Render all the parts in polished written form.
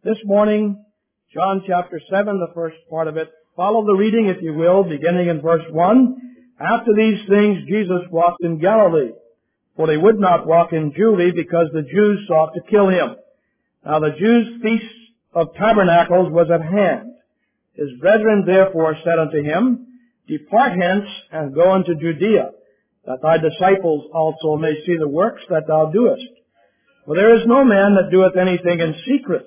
This morning, John chapter 7, the first part of it. Follow the reading, if you will, beginning in verse 1. After these things, Jesus walked in Galilee, for he would not walk in Judea, because the Jews sought to kill him. Now the Jews' feast of tabernacles was at hand. His brethren therefore said unto him, Depart hence, and go into Judea, that thy disciples also may see the works that thou doest. For there is no man that doeth anything in secret,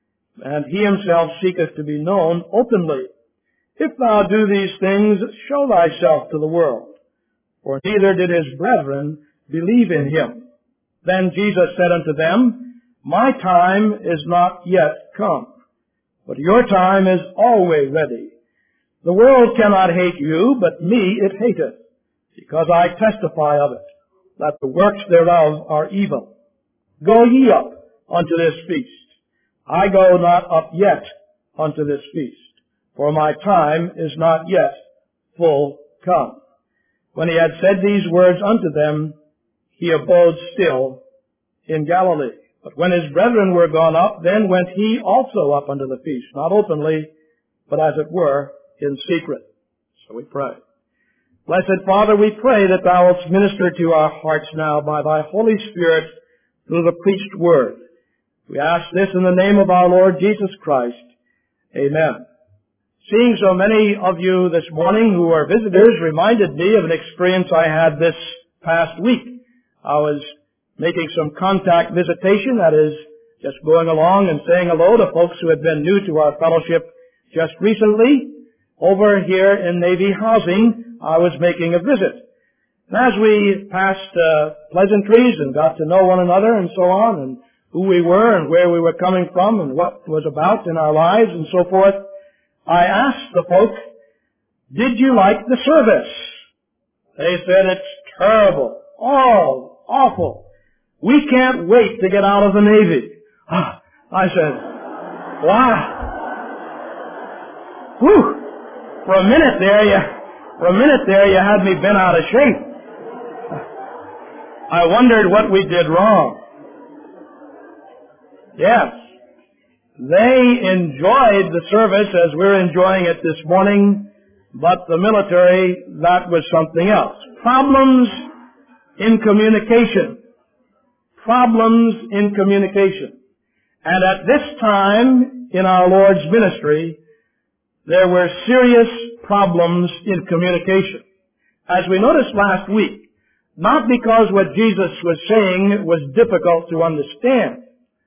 and he himself seeketh to be known openly. If thou do these things, show thyself to the world. For neither did his brethren believe in him. Then Jesus said unto them, My time is not yet come, but your time is always ready. The world cannot hate you, but me it hateth, because I testify of it, that the works thereof are evil. Go ye up unto this feast. I go not up yet unto this feast, for my time is not yet full come. When he had said these words unto them, he abode still in Galilee. But when his brethren were gone up, then went he also up unto the feast, not openly, but as it were, in secret. So we pray. Blessed Father, we pray that thou wilt minister to our hearts now by thy Holy Spirit through the preached word. We ask this in the name of our Lord Jesus Christ. Amen. Seeing so many of you this morning who are visitors reminded me of an experience I had this past week. I was making some contact visitation, that is, just going along and saying hello to folks who had been new to our fellowship just recently. Over here in Navy Housing, I was making a visit. And as we passed pleasantries and got to know one another and so on, and who we were and where we were coming from and what was about in our lives and so forth, I asked the folk, did you like the service? They said, it's terrible. Oh, awful. We can't wait to get out of the Navy. I said, wow. Whew. For a minute there, you had me bent out of shape. I wondered what we did wrong. Yes. They enjoyed the service as we're enjoying it this morning, but the military, that was something else. Problems in communication. Problems in communication. And at this time in our Lord's ministry, there were serious problems in communication. As we noticed last week, not because what Jesus was saying was difficult to understand,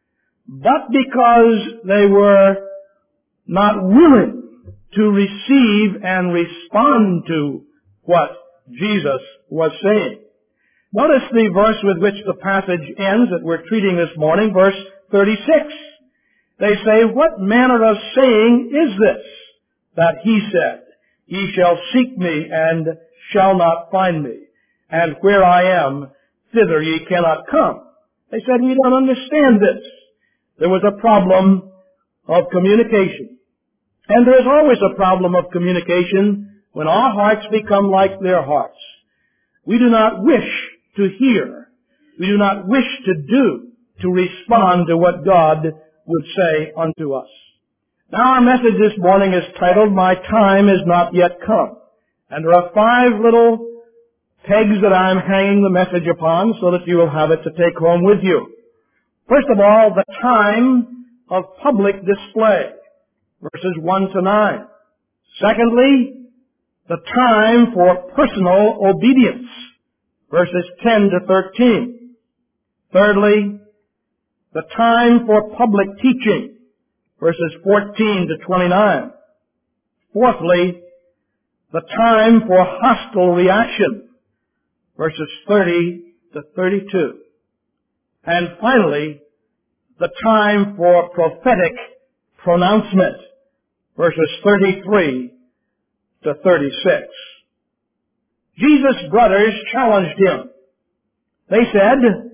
but because they were not willing to receive and respond to what Jesus was saying. Notice the verse with which the passage ends that we're treating this morning, verse 36. They say, What manner of saying is this that he said, Ye shall seek me and shall not find me, and where I am, thither ye cannot come. They said, We don't understand this. There was a problem of communication. And there's always a problem of communication when our hearts become like their hearts. We do not wish to hear. We do not wish to do, to respond to what God would say unto us. Now our message this morning is titled, My Time Is Not Yet Come. And there are 5 little pegs that I'm hanging the message upon so that you will have it to take home with you. First of all, the time of public display, verses 1 to 9. Secondly, the time for personal obedience, verses 10 to 13. Thirdly, the time for public teaching, verses 14 to 29. Fourthly, the time for hostile reaction, verses 30 to 32. And finally, the time for prophetic pronouncement, verses 33 to 36. Jesus' brothers challenged him. They said,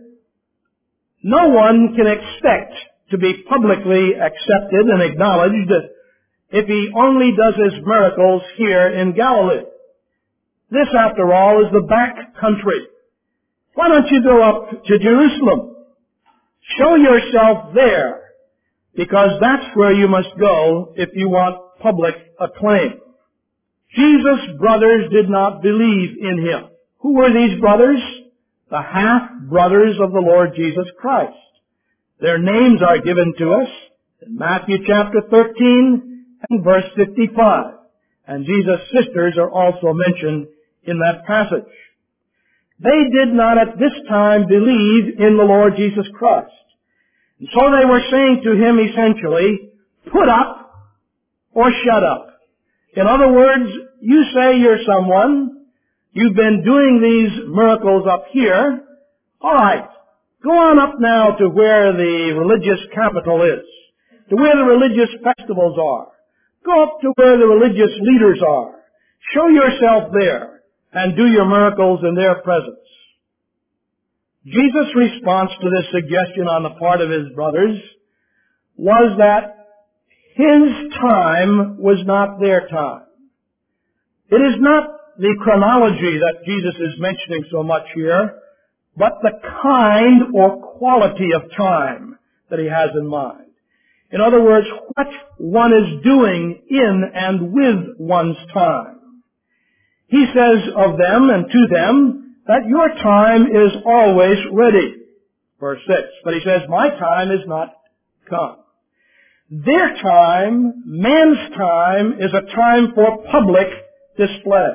No one can expect to be publicly accepted and acknowledged if he only does his miracles here in Galilee. This, after all, is the back country. Why don't you go up to Jerusalem? Show yourself there. because that's where you must go if you want public acclaim. Jesus' brothers did not believe in him. Who were these brothers? The half-brothers of the Lord Jesus Christ. Their names are given to us in Matthew chapter 13 and verse 55. And Jesus' sisters are also mentioned in that passage. They did not at this time believe in the Lord Jesus Christ. And so they were saying to him essentially, put up or shut up. In other words, you say you're someone, you've been doing these miracles up here, all right, go on up now to where the religious capital is, to where the religious festivals are. Go up to where the religious leaders are. Show yourself there and do your miracles in their presence. Jesus' response to this suggestion on the part of his brothers was that his time was not their time. It is not the chronology that Jesus is mentioning so much here, but the kind or quality of time that he has in mind. In other words, what one is doing in and with one's time. He says of them and to them that your time is always ready. Verse 6. But he says, my time is not come. Their time, man's time, is a time for public display,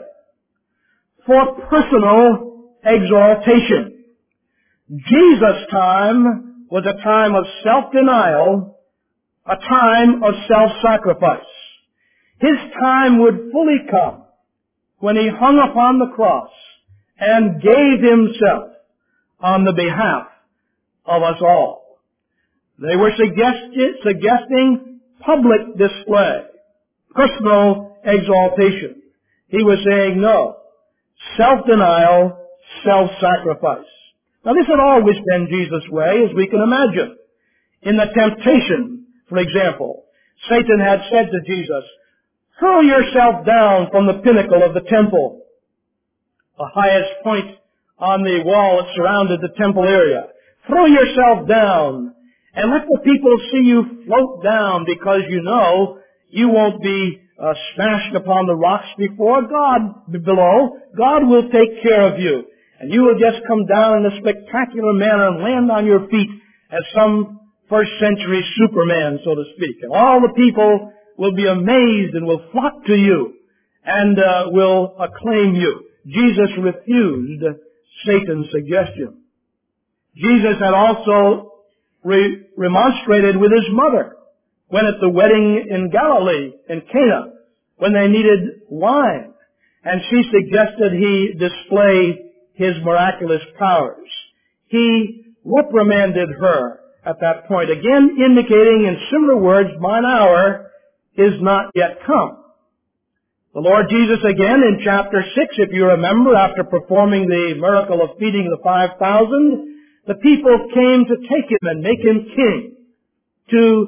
for personal exaltation. Jesus' time was a time of self-denial, a time of self-sacrifice. His time would fully come when he hung upon the cross and gave himself on the behalf of us all. They were suggesting public display, personal exaltation. He was saying no. Self-denial, self-sacrifice. Now this had always been Jesus' way, as we can imagine. In the temptation, for example, Satan had said to Jesus, throw yourself down from the pinnacle of the temple, the highest point on the wall that surrounded the temple area. Throw yourself down and let the people see you float down, because you know you won't be smashed upon the rocks before God below. God will take care of you. And you will just come down in a spectacular manner and land on your feet as some first century Superman, so to speak. And all the people will be amazed and will flock to you and will acclaim you. Jesus refused Satan's suggestion. Jesus had also remonstrated with his mother when at the wedding in Galilee, in Cana, when they needed wine. And she suggested he display his miraculous powers. He reprimanded her at that point, again indicating in similar words, mine hour is not yet come. The Lord Jesus again in chapter 6, if you remember, after performing the miracle of feeding the 5,000, the people came to take him and make him king, to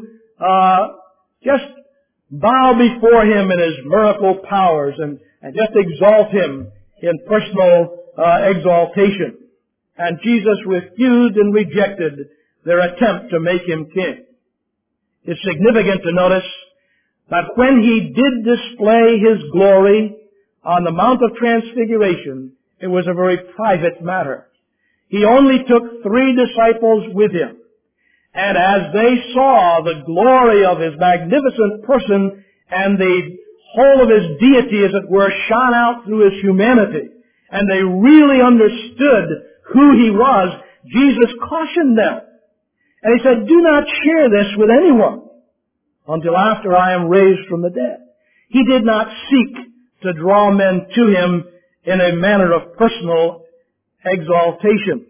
just bow before him in his miracle powers and just exalt him in personal exaltation. And Jesus refused and rejected their attempt to make him king. It's significant to notice that when he did display his glory on the Mount of Transfiguration, it was a very private matter. He only took 3 disciples with him. And as they saw the glory of his magnificent person and the whole of his deity, as it were, shone out through his humanity, and they really understood who he was, Jesus cautioned them. And he said, do not share this with anyone until after I am raised from the dead. He did not seek to draw men to him in a manner of personal exaltation.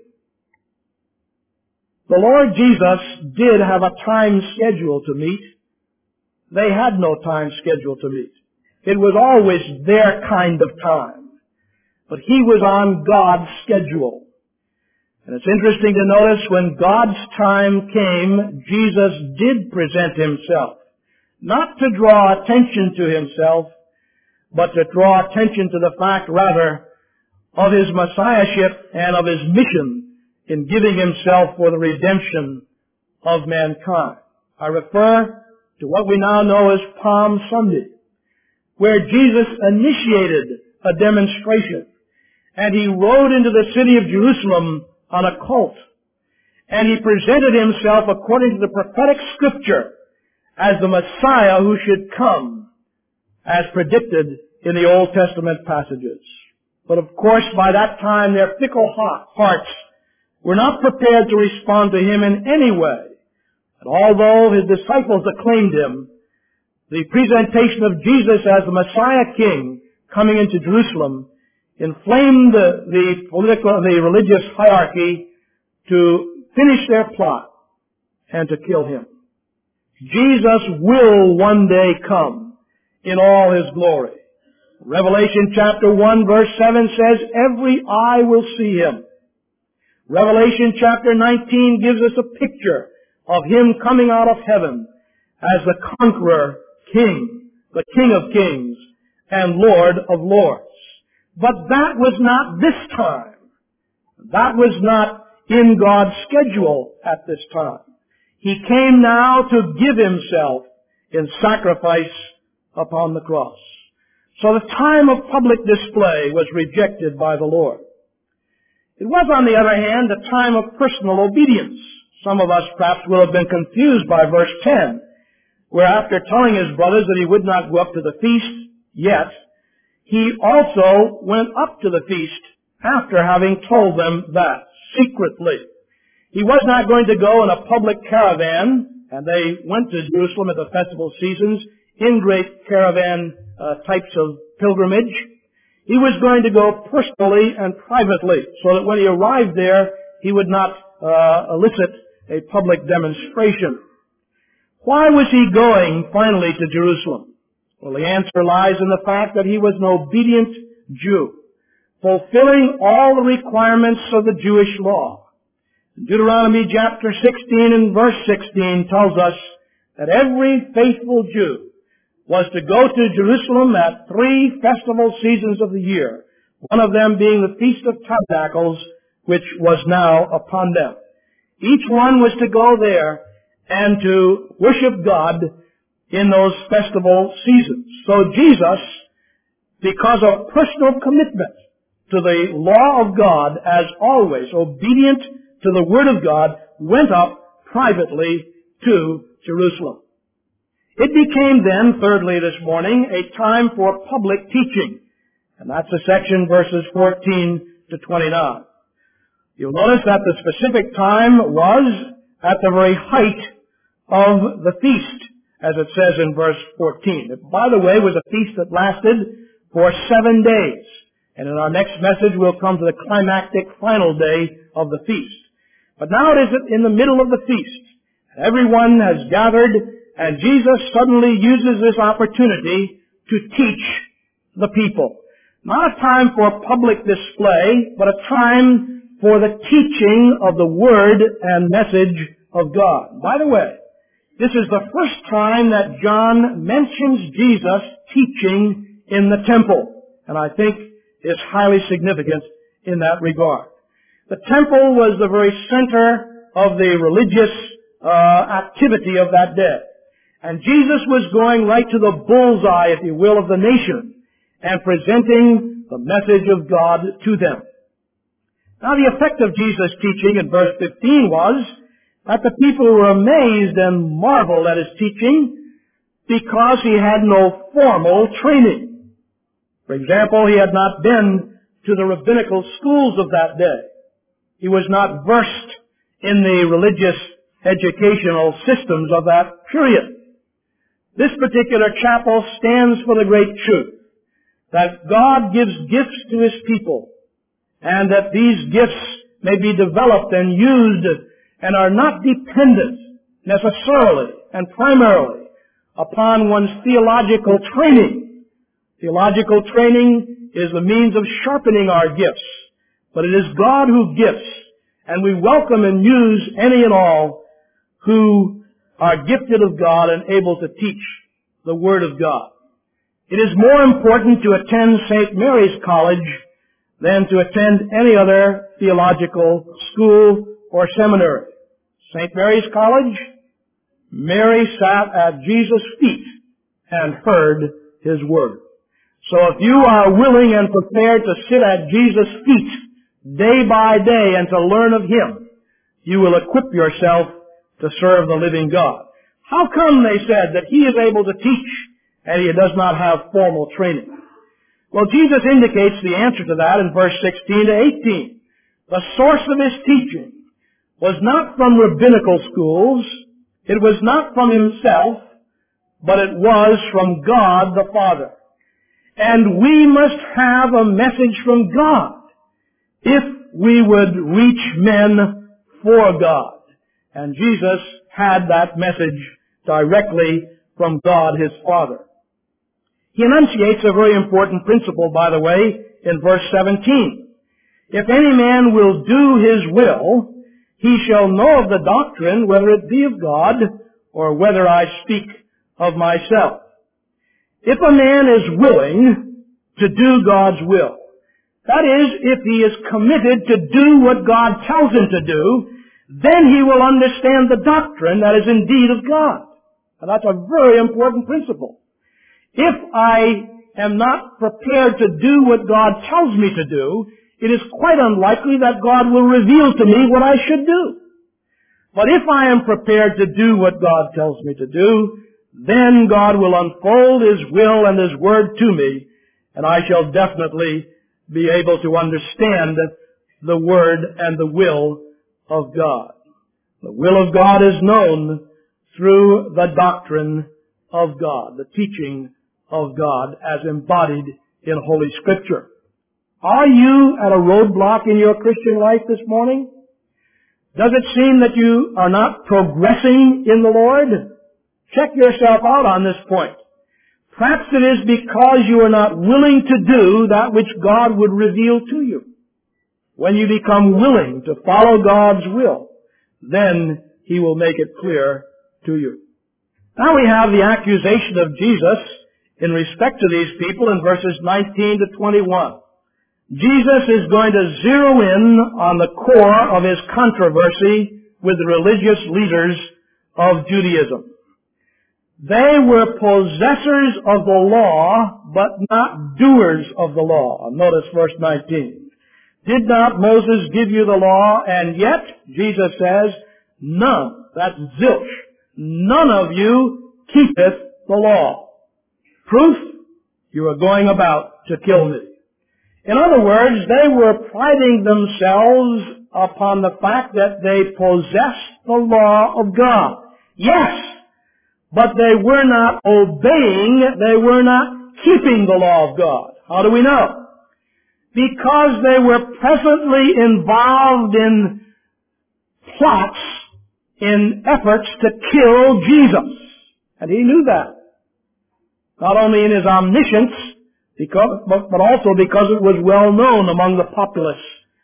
The Lord Jesus did have a time schedule to meet. They had no time schedule to meet. It was always their kind of time. But he was on God's schedule. And it's interesting to notice when God's time came, Jesus did present himself. Not to draw attention to himself, but to draw attention to the fact, rather, of his messiahship and of his mission in giving himself for the redemption of mankind. I refer to what we now know as Palm Sunday, where Jesus initiated a demonstration, and he rode into the city of Jerusalem on a colt, and he presented himself according to the prophetic scripture as the Messiah who should come, as predicted in the Old Testament passages. But of course, by that time, their fickle hearts were not prepared to respond to him in any way. And although his disciples acclaimed him, the presentation of Jesus as the Messiah King coming into Jerusalem inflamed the religious hierarchy to finish their plot and to kill him. Jesus will one day come in all his glory. Revelation chapter 1 verse 7 says, every eye will see him. Revelation chapter 19 gives us a picture of him coming out of heaven as the conqueror king, the King of kings and Lord of lords. But that was not this time. That was not in God's schedule at this time. He came now to give himself in sacrifice upon the cross. So the time of public display was rejected by the Lord. It was, on the other hand, a time of personal obedience. Some of us perhaps will have been confused by verse 10, where after telling his brothers that he would not go up to the feast yet, he also went up to the feast after having told them that secretly. He was not going to go in a public caravan, and they went to Jerusalem at the festival seasons in great caravan types of pilgrimage. He was going to go personally and privately, so that when he arrived there, he would not elicit a public demonstration. Why was he going finally to Jerusalem? Well, the answer lies in the fact that he was an obedient Jew, fulfilling all the requirements of the Jewish law. Deuteronomy chapter 16 and verse 16 tells us that every faithful Jew was to go to Jerusalem at 3 festival seasons of the year, one of them being the Feast of Tabernacles, which was now upon them. Each one was to go there and to worship God in those festival seasons. So Jesus, because of personal commitment to the law of God, as always, obedient to the Word of God, went up privately to Jerusalem. It became then, thirdly this morning, a time for public teaching. And that's the section verses 14 to 29. You'll notice that the specific time was at the very height of the feast, as it says in verse 14. It, by the way, was a feast that lasted for 7 days. And in our next message, we'll come to the climactic final day of the feast. But now it is in the middle of the feast. Everyone has gathered, and Jesus suddenly uses this opportunity to teach the people. Not a time for public display, but a time for the teaching of the Word and message of God. By the way, this is the first time that John mentions Jesus teaching in the temple, and I think is highly significant in that regard. The temple was the very center of the religious activity of that day. And Jesus was going right to the bullseye, if you will, of the nation and presenting the message of God to them. Now the effect of Jesus' teaching in verse 15 was that the people were amazed and marveled at his teaching because he had no formal training. For example, he had not been to the rabbinical schools of that day. He was not versed in the religious educational systems of that period. This particular chapel stands for the great truth that God gives gifts to his people, and that these gifts may be developed and used and are not dependent necessarily and primarily upon one's theological training. Theological training is the means of sharpening our gifts, but it is God who gifts, and we welcome and use any and all who are gifted of God and able to teach the Word of God. It is more important to attend St. Mary's College than to attend any other theological school or seminary. St. Mary's College, Mary sat at Jesus' feet and heard His word. So if you are willing and prepared to sit at Jesus' feet day by day and to learn of Him, you will equip yourself to serve the living God. How come, they said, that He is able to teach and He does not have formal training? Well, Jesus indicates the answer to that in verse 16 to 18. The source of His teaching was not from rabbinical schools, it was not from Himself, but it was from God the Father. And we must have a message from God if we would reach men for God. And Jesus had that message directly from God His Father. He enunciates a very important principle, by the way, in verse 17. If any man will do his will, he shall know of the doctrine, whether it be of God or whether I speak of myself. If a man is willing to do God's will, that is, if he is committed to do what God tells him to do, then he will understand the doctrine that is indeed of God. And that's a very important principle. If I am not prepared to do what God tells me to do, it is quite unlikely that God will reveal to me what I should do. But if I am prepared to do what God tells me to do, then God will unfold His will and His word to me, and I shall definitely be able to understand the word and the will of God. The will of God is known through the doctrine of God, the teaching of God as embodied in Holy Scripture. Are you at a roadblock in your Christian life this morning? Does it seem that you are not progressing in the Lord? Check yourself out on this point. Perhaps it is because you are not willing to do that which God would reveal to you. When you become willing to follow God's will, then He will make it clear to you. Now we have the accusation of Jesus in respect to these people in verses 19 to 21. Jesus is going to zero in on the core of His controversy with the religious leaders of Judaism. They were possessors of the law, but not doers of the law. Notice verse 19. Did not Moses give you the law? And yet, Jesus says, none, that's zilch, none of you keepeth the law. Proof, you are going about to kill me. In other words, they were priding themselves upon the fact that they possessed the law of God. Yes, but they were not obeying, they were not keeping the law of God. How do we know? Because they were presently involved in plots, in efforts to kill Jesus. And He knew that. Not only in His omniscience, but also because it was well known among the populace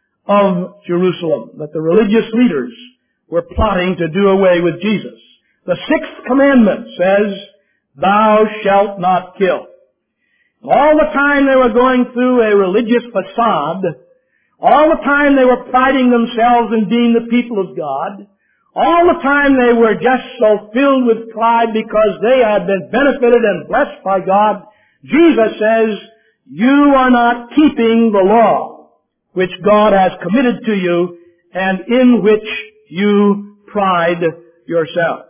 of Jerusalem that the religious leaders were plotting to do away with Jesus. The sixth commandment says, thou shalt not kill. All the time they were going through a religious facade, all the time they were priding themselves in being the people of God, all the time they were just so filled with pride because they had been benefited and blessed by God, Jesus says, you are not keeping the law which God has committed to you and in which you pride yourselves.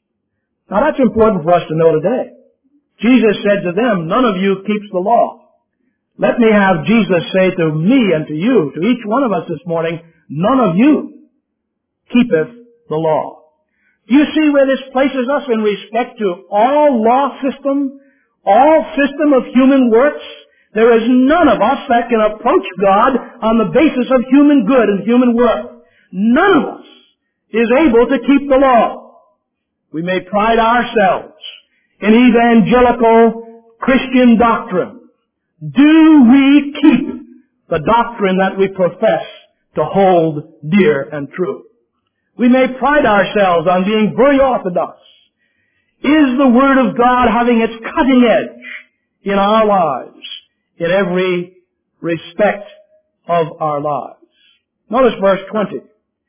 Now that's important for us to know today. Jesus said to them, none of you keeps the law. Let me have Jesus say to me and to you, to each one of us this morning, none of you keepeth the law. Do you see where this places us in respect to all law system, all system of human works? There is none of us that can approach God on the basis of human good and human work. None of us is able to keep the law. We may pride ourselves in evangelical Christian doctrine. Do we keep the doctrine that we profess to hold dear and true? We may pride ourselves on being very orthodox. Is the Word of God having its cutting edge in our lives, in every respect of our lives? Notice verse 20.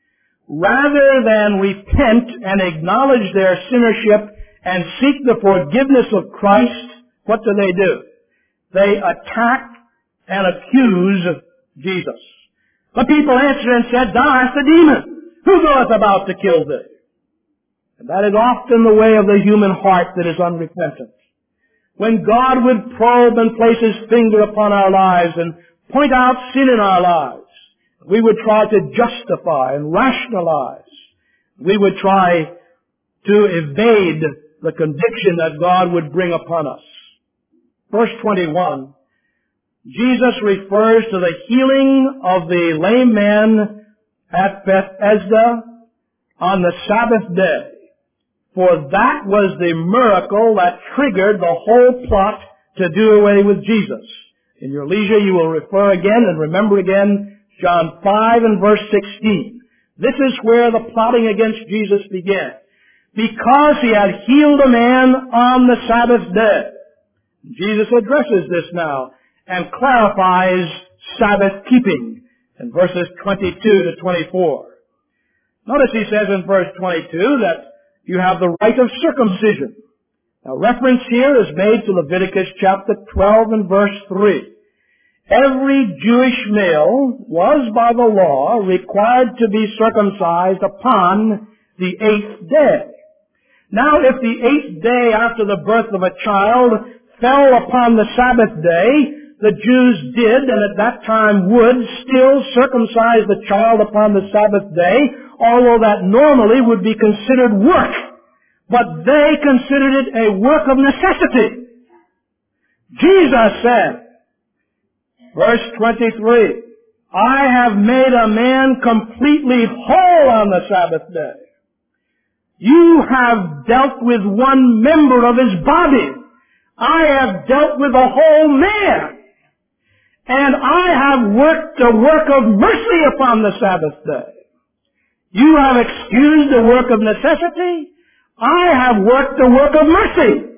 rather than repent and acknowledge their sinnership and seek the forgiveness of Christ, what do? They attack and accuse Jesus. The people answered and said, Thou hast a demon. Who goeth about to kill thee? And that is often the way of the human heart that is unrepentant. When God would probe and place His finger upon our lives and point out sin in our lives, we would try to justify and rationalize. We would try to evade the conviction that God would bring upon us. Verse 21, Jesus refers to the healing of the lame man at Bethesda on the Sabbath day. For that was the miracle that triggered the whole plot to do away with Jesus. In your leisure, you will refer again and remember again John 5 and verse 16. This is where the plotting against Jesus began. Because He had healed a man on the Sabbath day. Jesus addresses this now and clarifies Sabbath keeping in verses 22 to 24. Notice He says in verse 22 that you have the rite of circumcision. Now reference here is made to Leviticus chapter 12 and verse 3. Every Jewish male was by the law required to be circumcised upon the 8th day. Now if the 8th day after the birth of a child fell upon the Sabbath day, the Jews did, and at that time would, still circumcise the child upon the Sabbath day, although that normally would be considered work. But they considered it a work of necessity. Jesus said, verse 23, I have made a man completely whole on the Sabbath day. You have dealt with one member of his body. I have dealt with the whole man. And I have worked a work of mercy upon the Sabbath day. You have excused the work of necessity. I have worked the work of mercy.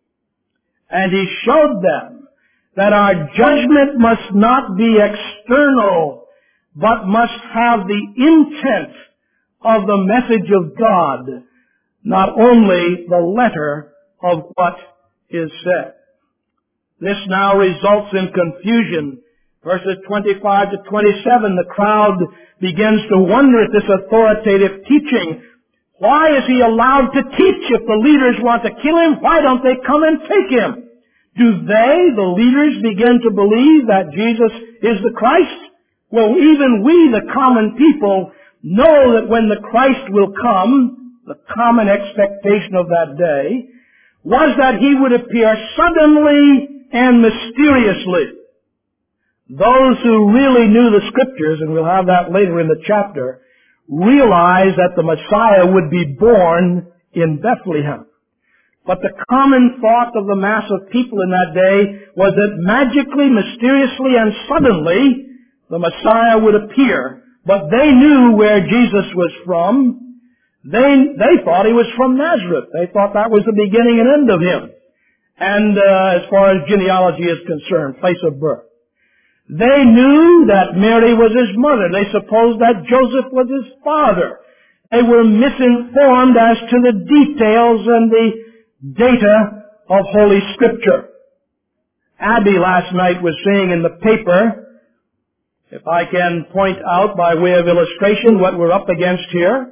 And He showed them that our judgment must not be external, but must have the intent of the message of God, not only the letter of what is said. This now results in confusion. Verses 25 to 27, the crowd begins to wonder at this authoritative teaching. Why is He allowed to teach? If the leaders want to kill Him, why don't they come and take Him? Do they, the leaders, begin to believe that Jesus is the Christ? Well, even we, the common people, know that when the Christ will come, the common expectation of that day was that He would appear suddenly and mysteriously. Those who really knew the Scriptures, and we'll have that later in the chapter, realized that the Messiah would be born in Bethlehem. But the common thought of the mass of people in that day was that magically, mysteriously, and suddenly the Messiah would appear. But they knew where Jesus was from. They thought He was from Nazareth. They thought that was the beginning and end of Him. And as far as genealogy is concerned, place of birth. They knew that Mary was His mother. They supposed that Joseph was His father. They were misinformed as to the details and the data of Holy Scripture. Abby last night was saying in the paper, if I can point out by way of illustration what we're up against here,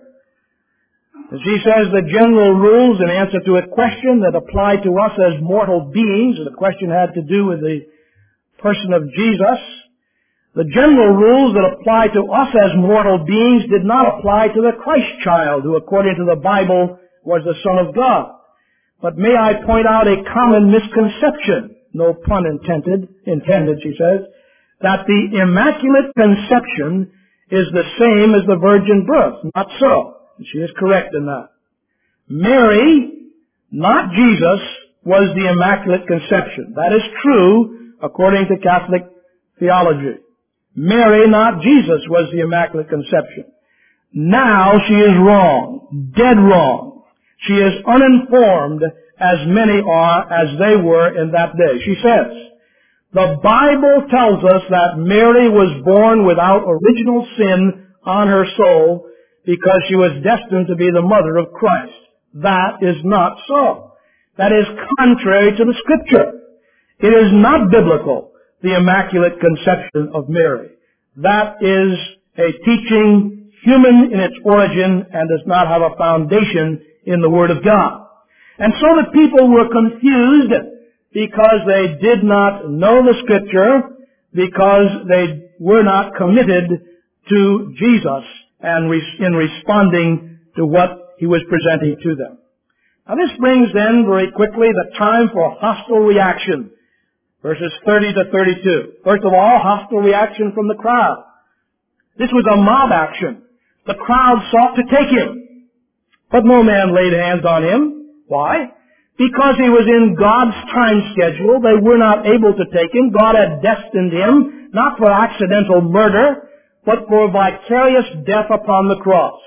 she says the general rules in answer to a question that apply to us as mortal beings, and the question had to do with the person of Jesus. The general rules that apply to us as mortal beings did not apply to the Christ child, who according to the Bible was the Son of God. But may I point out a common misconception, no pun intended, she says, that the Immaculate Conception is the same as the virgin birth. Not so. She is correct in that. Mary, not Jesus, was the Immaculate Conception. That is true according to Catholic theology. Mary, not Jesus, was the Immaculate Conception. Now she is wrong, dead wrong. She is uninformed, as many are, as they were in that day. She says, the Bible tells us that Mary was born without original sin on her soul, because she was destined to be the mother of Christ. That is not so. That is contrary to the Scripture. It is not biblical, the Immaculate Conception of Mary. That is a teaching human in its origin and does not have a foundation in the Word of God. And so the people were confused because they did not know the Scripture, because they were not committed to Jesus and in responding to what He was presenting to them. Now this brings then very quickly the time for hostile reaction. Verses 30 to 32. First of all, hostile reaction from the crowd. This was a mob action. The crowd sought to take Him, but no man laid hands on Him. Why? Because He was in God's time schedule. They were not able to take Him. God had destined Him, not for accidental murder, but for vicarious death upon the cross.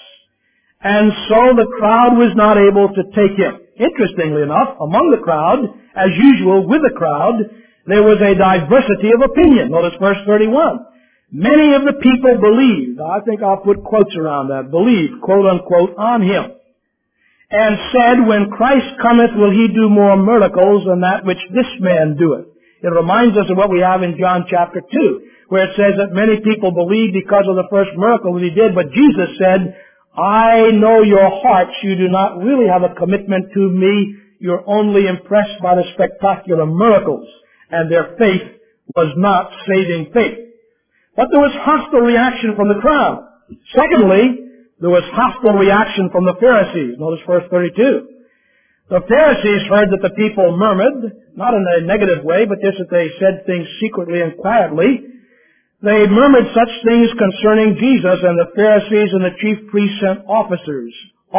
And so the crowd was not able to take Him. Interestingly enough, among the crowd, as usual with the crowd, there was a diversity of opinion. Notice verse 31. Many of the people believed, I think I'll put quotes around that, believed, quote unquote, on Him, and said, when Christ cometh, will He do more miracles than that which this man doeth? It reminds us of what we have in John chapter 2, where it says that many people believed because of the first miracle that He did, but Jesus said, I know your hearts. You do not really have a commitment to Me. You're only impressed by the spectacular miracles. And their faith was not saving faith. But there was hostile reaction from the crowd. Secondly, there was hostile reaction from the Pharisees. Notice verse 32. The Pharisees heard that the people murmured, not in a negative way, but just that they said things secretly and quietly. They murmured such things concerning Jesus, and the Pharisees and the chief priests sent officers,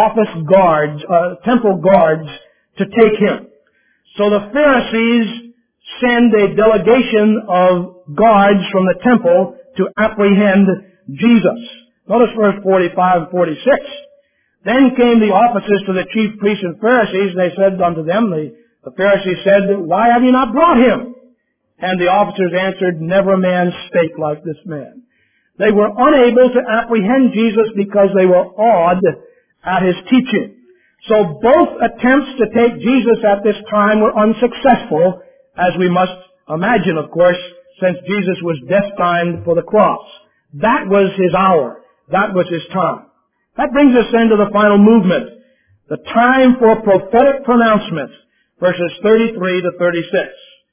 temple guards, to take Him. So the Pharisees send a delegation of guards from the temple to apprehend Jesus. Notice verse 45 and 46. Then came the officers to the chief priests and Pharisees, and they said unto them, the Pharisees said, why have you not brought Him? And the officers answered, never man spake like this man. They were unable to apprehend Jesus because they were awed at His teaching. So both attempts to take Jesus at this time were unsuccessful, as we must imagine, of course, since Jesus was destined for the cross. That was His hour. That was His time. That brings us then to the final movement, the time for prophetic pronouncement, verses 33 to 36.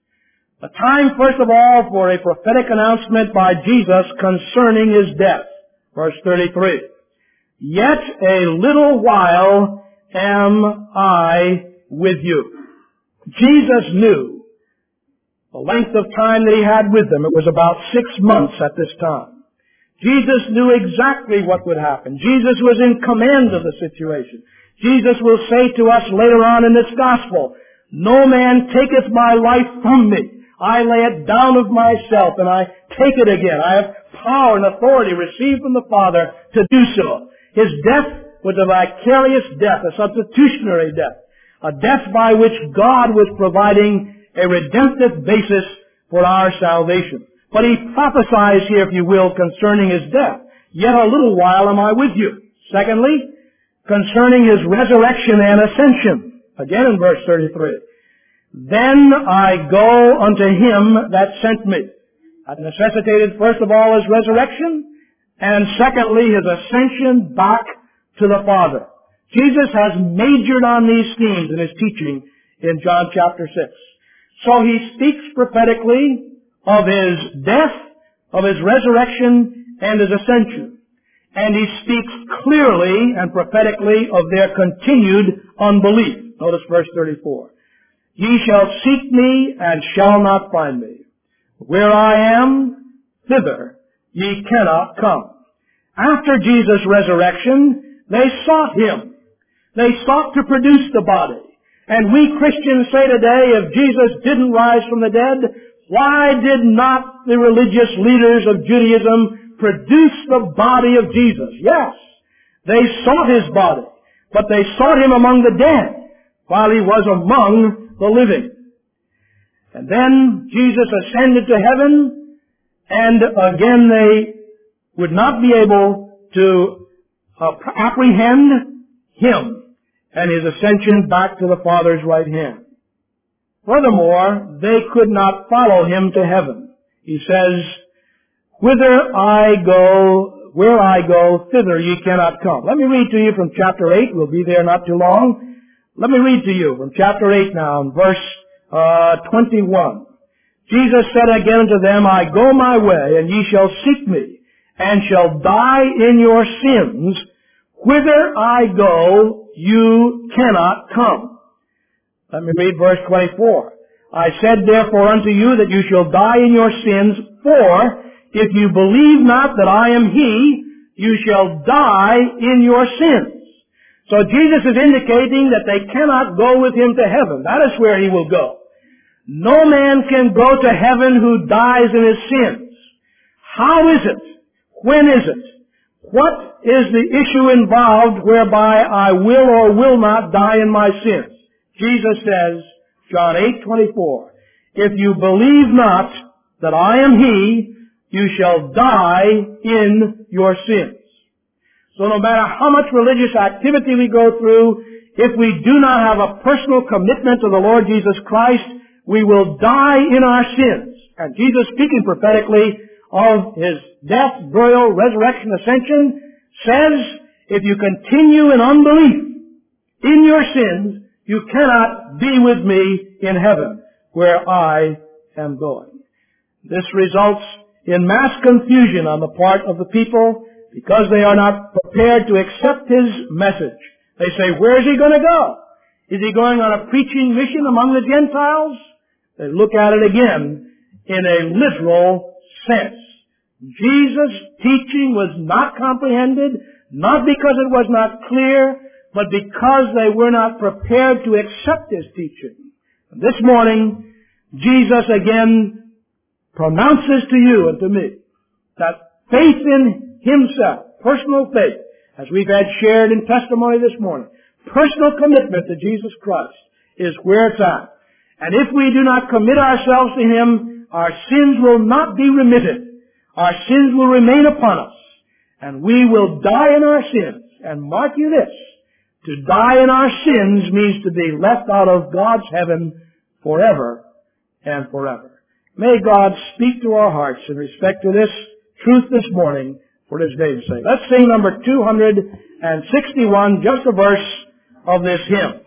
A time, first of all, for a prophetic announcement by Jesus concerning His death. Verse 33. Yet a little while am I with you. Jesus knew the length of time that He had with them. It was about 6 months at this time. Jesus knew exactly what would happen. Jesus was in command of the situation. Jesus will say to us later on in this gospel, no man taketh my life from me. I lay it down of myself, and I take it again. I have power and authority received from the Father to do so. His death was a vicarious death, a substitutionary death, a death by which God was providing a redemptive basis for our salvation. But He prophesies here, if you will, concerning His death. Yet a little while am I with you. Secondly, concerning His resurrection and ascension. Again in verse 33. Then I go unto Him that sent me. That necessitated, first of all, His resurrection, and secondly, His ascension back to the Father. Jesus has majored on these themes in His teaching in John chapter 6. So He speaks prophetically of His death, of His resurrection, and His ascension. And He speaks clearly and prophetically of their continued unbelief. Notice verse 34. Ye shall seek me and shall not find me. Where I am, thither ye cannot come. After Jesus' resurrection, they sought Him. They sought to produce the body. And we Christians say today, if Jesus didn't rise from the dead, why did not the religious leaders of Judaism produce the body of Jesus? Yes, they sought His body, but they sought Him among the dead while He was among the living. And then Jesus ascended to heaven, and again they would not be able to apprehend Him and His ascension back to the Father's right hand. Furthermore, they could not follow Him to heaven. He says, where I go, thither ye cannot come. Let me read to you from chapter 8. We'll be there not too long. Let me read to you from chapter 8 now, in verse 21. Jesus said again unto them, I go my way, and ye shall seek me, and shall die in your sins. Whither I go, you cannot come. Let me read verse 24. I said therefore unto you that you shall die in your sins, for if you believe not that I am He, you shall die in your sins. So Jesus is indicating that they cannot go with Him to heaven. That is where He will go. No man can go to heaven who dies in his sins. How is it? When is it? What is the issue involved whereby I will or will not die in my sins? Jesus says, John 8:24, if you believe not that I am He, you shall die in your sins. So no matter how much religious activity we go through, if we do not have a personal commitment to the Lord Jesus Christ, we will die in our sins. And Jesus, speaking prophetically of His death, burial, resurrection, ascension, says, if you continue in unbelief in your sins, you cannot be with me in heaven, where I am going. This results in mass confusion on the part of the people because they are not prepared to accept His message. They say, where is He going to go? Is He going on a preaching mission among the Gentiles? They look at it again in a literal sense. Jesus' teaching was not comprehended, not because it was not clear, but because they were not prepared to accept His teaching. And this morning, Jesus again pronounces to you and to me that faith in Himself, personal faith, as we've had shared in testimony this morning, personal commitment to Jesus Christ is where it's at. And if we do not commit ourselves to Him, our sins will not be remitted. Our sins will remain upon us. And we will die in our sins. And mark you this, to die in our sins means to be left out of God's heaven forever and forever. May God speak to our hearts in respect to this truth this morning for His name's sake. Let's sing number 261, just a verse of this hymn.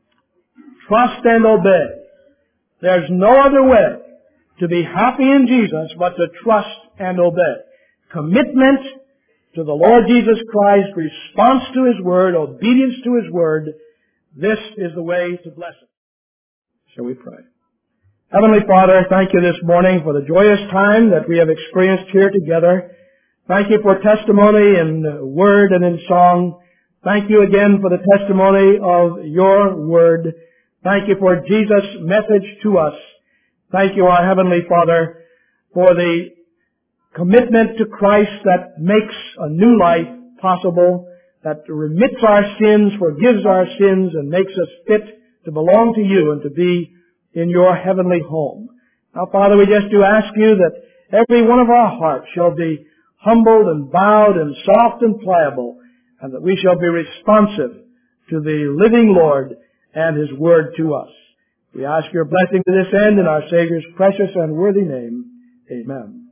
Trust and obey. There's no other way to be happy in Jesus but to trust and obey. Commitment to the Lord Jesus Christ, response to His Word, obedience to His Word, this is the way to blessing. Shall we pray? Heavenly Father, thank You this morning for the joyous time that we have experienced here together. Thank You for testimony in word and in song. Thank You again for the testimony of Your Word. Thank You for Jesus' message to us. Thank You, our Heavenly Father, for the commitment to Christ that makes a new life possible, that remits our sins, forgives our sins, and makes us fit to belong to You and to be in Your heavenly home. Now, Father, we just do ask You that every one of our hearts shall be humbled and bowed and soft and pliable, and that we shall be responsive to the living Lord and His Word to us. We ask Your blessing to this end in our Savior's precious and worthy name. Amen.